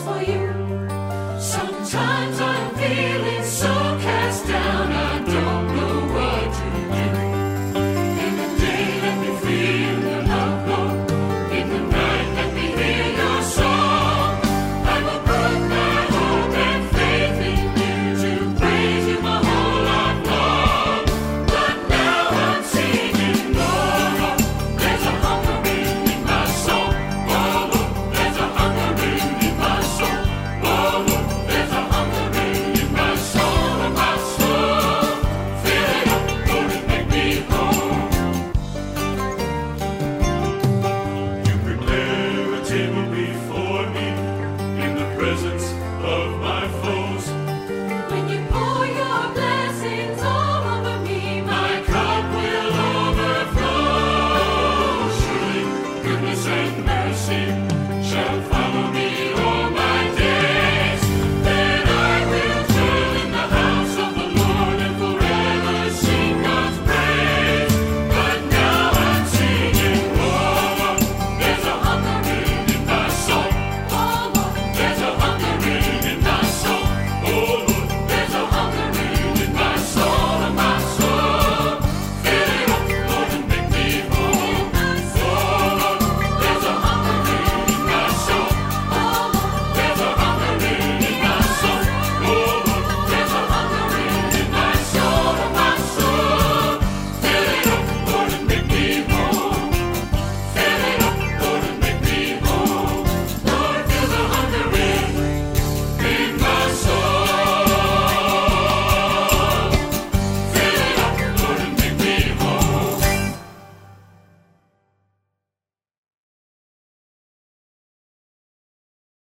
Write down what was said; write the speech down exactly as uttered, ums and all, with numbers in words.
for you. Sometimes I'm feeling so cast down, I don't know what to do. In the day, let me feel your love, Lord. In the night, let me hear your song. I will put my hope and faith in you to praise you my whole life long. But now I'm singing, Lord, Lord, there's a hungering in my soul. Oh, Lord, there's a hungering in my soul. Oh, Lord, there's a hungering in my soul, in my soul. Fill it up, Lord, and make me whole. You prepare a table before me in the presence